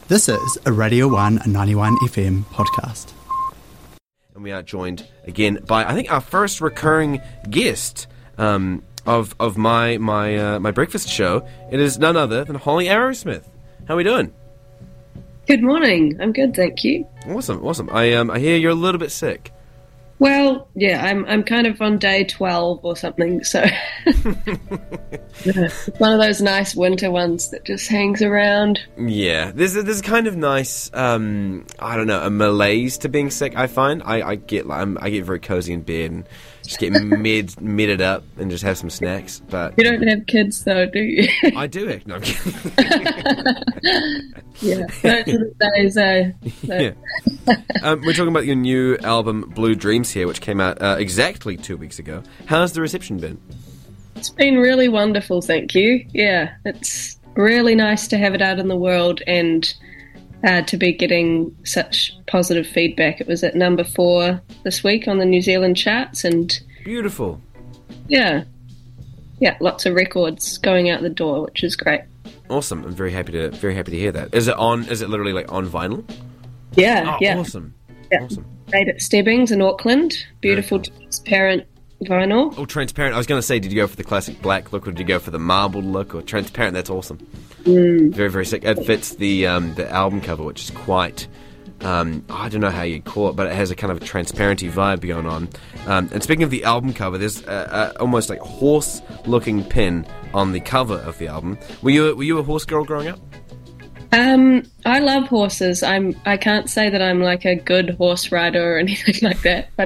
This is a Radio 1 91 FM podcast. And we are joined again by, I think, our first recurring guest of my breakfast show. It is none other than Holly Arrowsmith. How are we doing? Good morning. I'm good, thank you. Awesome. I hear you're a little bit sick. Well, yeah, I'm kind of on day 12 or something, so it's one of those nice winter ones that just hangs around. Yeah, there's a kind of nice, I don't know, a malaise to being sick. I find I get very cozy in bed and just get medded up and just have some snacks. But you don't have kids, though, do you? I do. No, I'm kidding. Yeah, those are the days. Yeah. We're talking about your new album, Blue Dreams, here, which came out exactly 2 weeks ago. How's the reception been? It's been really wonderful, thank you. Yeah, it's really nice to have it out in the world and to be getting such positive feedback. It was at number 4 this week on the New Zealand charts, and beautiful. Yeah, lots of records going out the door, which is great. Awesome. I'm very happy to hear that. Is it literally like on vinyl? Yeah. Awesome. Yeah. Awesome. Made at Stebbings in Auckland. Beautiful transparent vinyl. Oh, transparent. I was going to say, did you go for the classic black look, or did you go for the marbled look, or transparent? That's awesome. Very, very sick. It fits the album cover, which is quite, I don't know how you'd call it, but it has a kind of a transparency vibe going on. And speaking of the album cover, there's almost like horse-looking pin on the cover of the album. Were you a horse girl growing up? I love horses. I can't say that I'm like a good horse rider or anything like that, but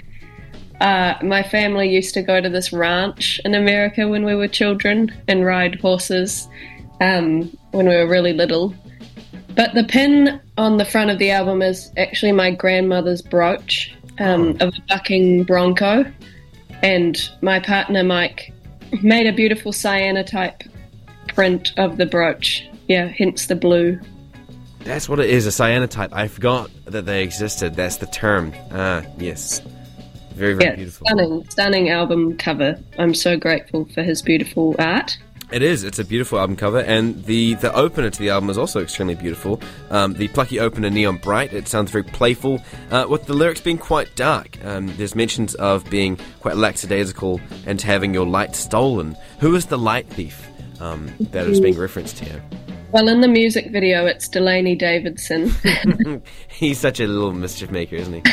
my family used to go to this ranch in America when we were children and ride horses when we were really little. But the pin on the front of the album is actually my grandmother's brooch of a bucking bronco, and my partner Mike made a beautiful cyanotype print of the brooch. Yeah, hence the blue. That's what it is, a cyanotype. I forgot that they existed. That's the term. Yes. Very, very beautiful. Stunning album cover. I'm so grateful for his beautiful art. It is. It's a beautiful album cover, and the opener to the album is also extremely beautiful. The plucky opener, Neon Bright, it sounds very playful, with the lyrics being quite dark. There's mentions of being quite lackadaisical and having your light stolen. Who is the light thief that is being referenced here? Well, in the music video, it's Delaney Davidson. He's such a little mischief maker, isn't he?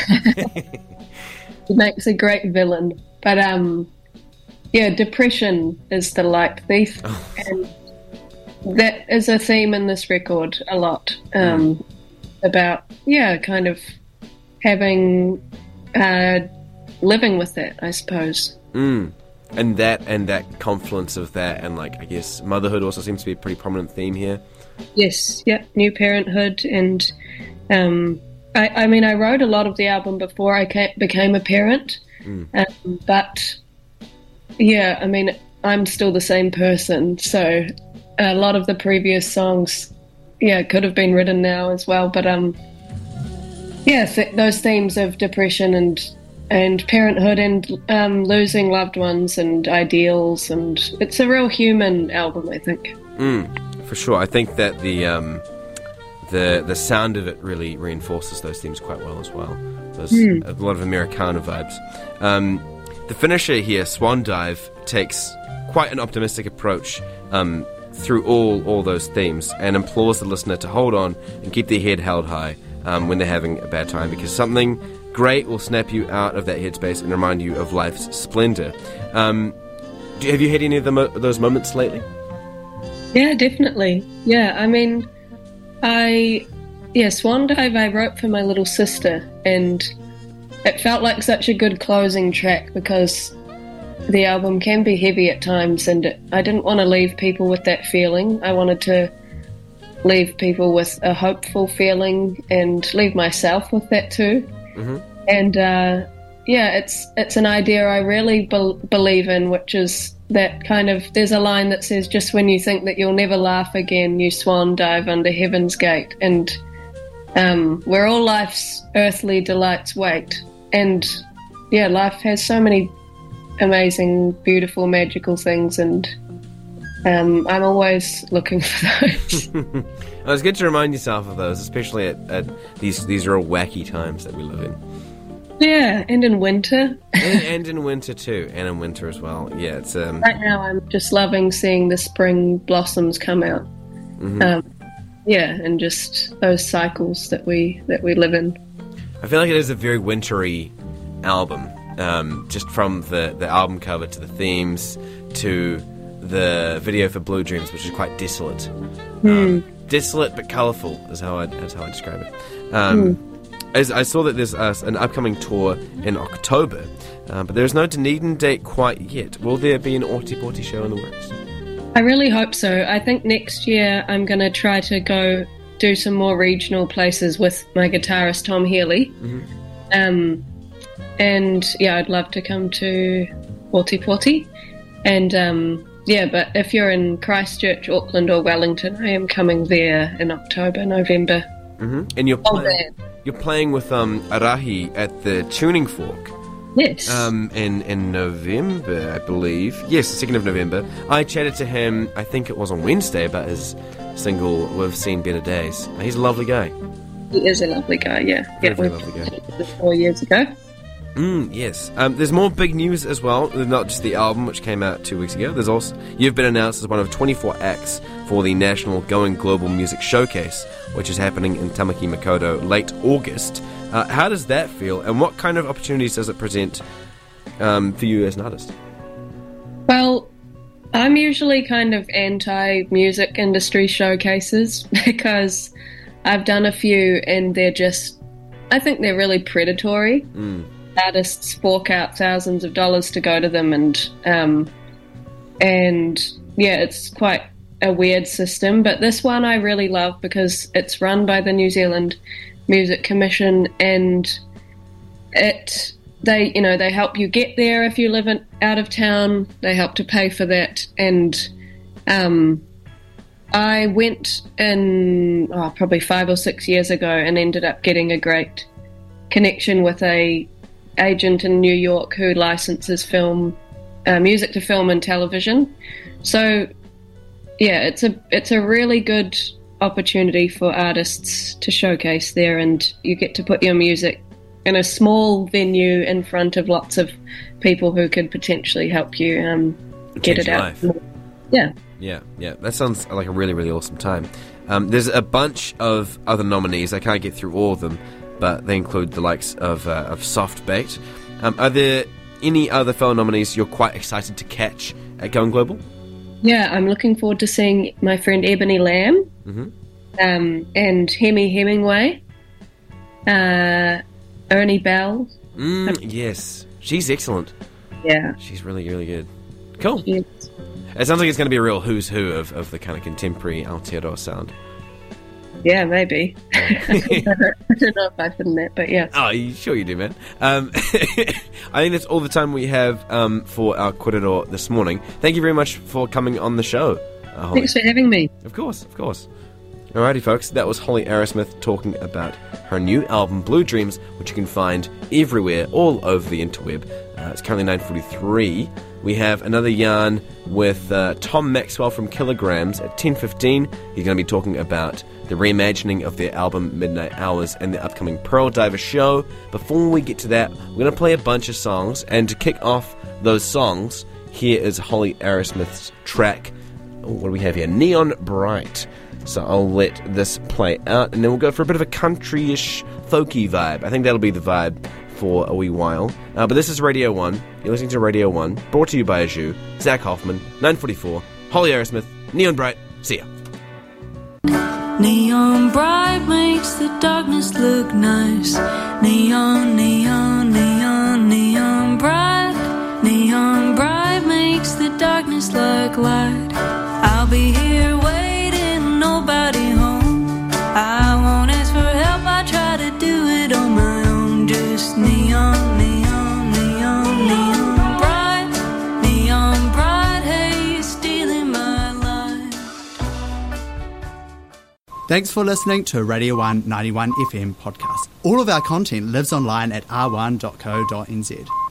He makes a great villain. But, depression is the light thief. Oh. And that is a theme in this record a lot. About, kind of having, living with it, I suppose. And that confluence of that, and like I guess motherhood also seems to be a pretty prominent theme here. Yes, new parenthood, and I wrote a lot of the album before I became a parent, but I'm still the same person, so a lot of the previous songs, could have been written now as well, but those themes of depression and parenthood and losing loved ones and ideals, and it's a real human album, I think. For sure. I think that the sound of it really reinforces those themes quite well as well. There's a lot of Americana vibes. The finisher here, Swan Dive, takes quite an optimistic approach through all those themes and implores the listener to hold on and keep their head held high when they're having a bad time, because something great will snap you out of that headspace and remind you of life's splendor. Have you had any of those moments lately? Yeah, definitely. Yeah, Swan Dive I wrote for my little sister, and it felt like such a good closing track because the album can be heavy at times, and I didn't want to leave people with that feeling. I wanted to leave people with a hopeful feeling and leave myself with that too. Mm-hmm. And it's an idea I really believe in, which is that kind of, there's a line that says, just when you think that you'll never laugh again, you swan dive under heaven's gate. And where all life's earthly delights wait. And life has so many amazing, beautiful, magical things, and I'm always looking for those. Well, it's good to remind yourself of those, especially at these real wacky times that we live in. Yeah, and in winter. and in winter too, and in winter as well. Yeah, it's right now I'm just loving seeing the spring blossoms come out. Mm-hmm. And just those cycles that we live in. I feel like it is a very wintry album, just from the album cover to the themes to the video for Blue Dreams, which is quite desolate. Desolate but colourful is how I describe it. As I saw that there's an upcoming tour in October, but there's no Dunedin date quite yet. Will there be an Ōtepoti show in the works? I really hope so. I think next year I'm going to try to go do some more regional places with my guitarist Tom Healy. Mm-hmm. And I'd love to come to Ōtepoti. And but if you're in Christchurch, Auckland or Wellington, I am coming there in October, November. Mm-hmm. And you're playing with Arahi at the Tuning Fork. Yes. In November, I believe. Yes, the 2nd of November. I chatted to him, I think it was on Wednesday, about his single, We've Seen Better Days. He's a lovely guy. He is a lovely guy, yeah. Very lovely guy. 4 years ago. Yes. There's more big news as well, not just the album, which came out 2 weeks ago. There's also, you've been announced as one of 24 acts for the National Going Global Music Showcase, which is happening in Tamaki Makaurau late August. How does that feel, and what kind of opportunities does it present for you as an artist? Well, I'm usually kind of anti-music industry showcases because I've done a few and I think they're really predatory. Artists fork out thousands of dollars to go to them, and it's quite a weird system. But this one I really love because it's run by the New Zealand Music Commission, and they help you get there if you live out of town. They help to pay for that, and I went in probably 5 or 6 years ago and ended up getting a great connection with a agent in New York who licenses music to film and television. So it's a really good opportunity for artists to showcase there, and you get to put your music in a small venue in front of lots of people who could potentially help you get it out. Yeah, that sounds like a really, really awesome time. There's a bunch of other nominees. I can't get through all of them, but they include the likes of Soft Baked. Are there any other fellow nominees you're quite excited to catch at Going Global? Yeah, I'm looking forward to seeing my friend Ebony Lamb, and Hemi Hemingway, Ernie Bell. Yes, she's excellent. Yeah. She's really, really good. Cool. Yes. It sounds like it's going to be a real who's who of the kind of contemporary Aotearoa sound. Yeah, maybe. I don't know if I fit in that, but yeah. Oh, sure you do, man. I think that's all the time we have for our Korero this morning. Thank you very much for coming on the show, Holly. Thanks for having me. Of course. Alrighty, folks, that was Holly Arrowsmith talking about her new album, Blue Dreams, which you can find everywhere, all over the interweb. It's currently 9:43. We have another yarn with Tom Maxwell from Kilograms at 10:15. He's going to be talking about the reimagining of their album Midnight Hours and the upcoming Pearl Diver show. Before we get to that, we're going to play a bunch of songs, and to kick off those songs, here is Holly Arrowsmith's track. What do we have here? Neon Bright. So I'll let this play out, and then we'll go for a bit of a country-ish, folky vibe. I think that'll be the vibe for a wee while. But this is Radio 1. You're listening to Radio 1, brought to you by Azhu, Zach Hoffman, 9:44, Holly Arrowsmith, Neon Bright. See ya. Neon bright makes the darkness look nice. Neon, neon, neon, neon bright. Neon bright makes the darkness look light. I'll be here waiting, nobody home. I won't ask for help, I try to do it on my own. Just neon, neon, neon, neon bright. Neon bright, hey, you're stealing my light. Thanks for listening to Radio 1 91 FM podcast. All of our content lives online at r1.co.nz.